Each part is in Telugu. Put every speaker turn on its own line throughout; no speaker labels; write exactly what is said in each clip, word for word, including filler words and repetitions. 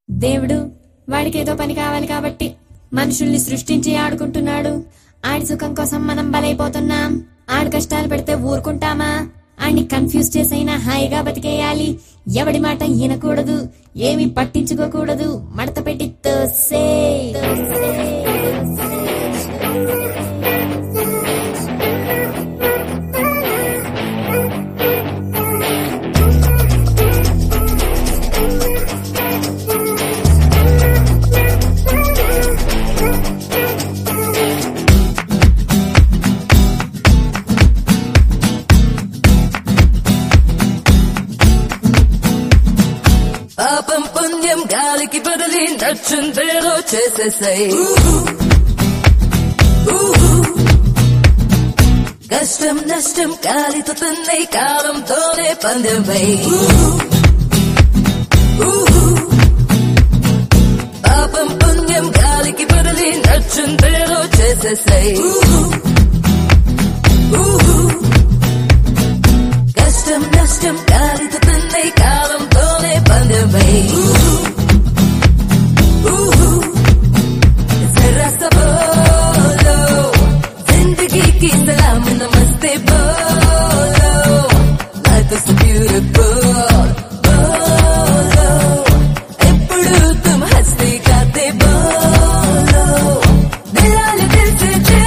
దేవుడు వాడికేదో పని కావాలి కాబట్టి మనుషుల్ని సృష్టించి ఆడుకుంటున్నాడు. ఆడి సుఖం కోసం మనం బలైపోతున్నాం. ఆడి కష్టాలు పెడితే ఊరుకుంటామా? ఆడిని కన్ఫ్యూజ్ చేసైనా హాయిగా బతికేయాలి. ఎవడి మాట వినకూడదు, ఏమి పట్టించుకోకూడదు. మడత పెట్టి తోసే
పాపం పుణ్యం గాలికి బదిలీ నచ్చుందేదో చేసేసాయి. కష్టం నష్టం గాలితో తన్నే కాలంతోనే పందెమై. పాపం పుణ్యం గాలికి బదిలీ నచ్చుందేదో చేసేసాయి. కష్టం నష్టం గాలితో తన్నే కాలంతోనే పందెమై. జరా సా బోలో జిందగీ కి సలాం నమస్తే బోలో. లైఫ్ ఇస్ బ్యూటిఫుల్ బోలో. ఎప్పుడు తుమ్ హంసతే గాతే బోలో. దిలాలే దిల్ సే దిల్.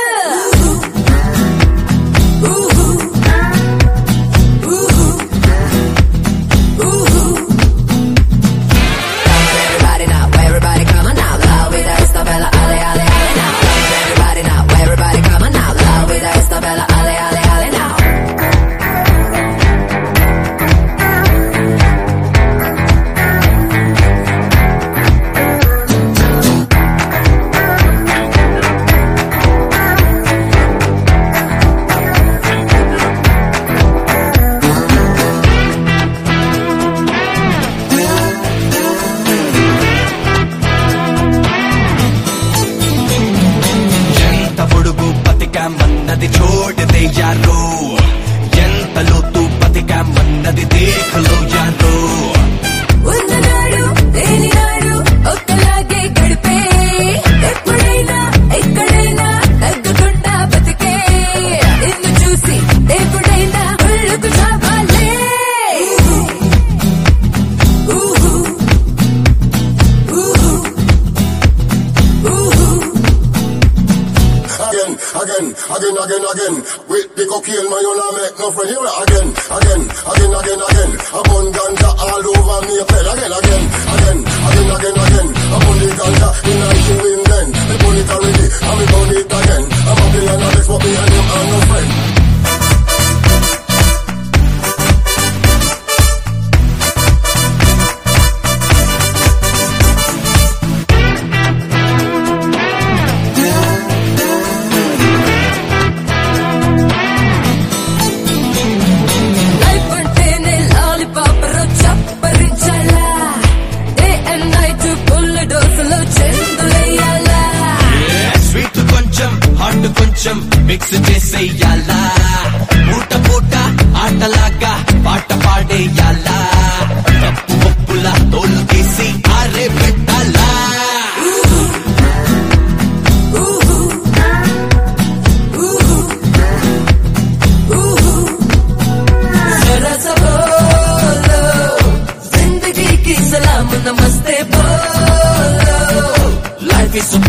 మన్నది చూడదే యారో, ఎంత లోతు బతికామన్నది దేఖలో యారో.
ఉన్ననాడు తేలినాడు ఒక్కలాగే గడిపే. ఎప్పుడైనా ఎక్కడైనా తగ్గకుండా బతికే. నిన్ను చూసి ఎప్పుడైనా ఒళ్ళుకు చావాలే.
Again, again, again, again. With the cocaine, man, you not make no friend. Here again, again, again, again, again. Upon ganja all over me, play again, again, again, again, again, again. Upon the ganja in a chewing then. Me burn it already, and me burn it again. I'm a player, and this what me and him are no friend.
కొంచెం మిక్స్ చేసేయాలా. పూట పూట ఆటలాగా పాట పాడేయాలా. తప్పు ఒప్పుల తోలు తీసి ఆరే పెట్టాలా.
జరా సా బోలో జిందగీ కి సలాం నమస్తే బోలో. Life is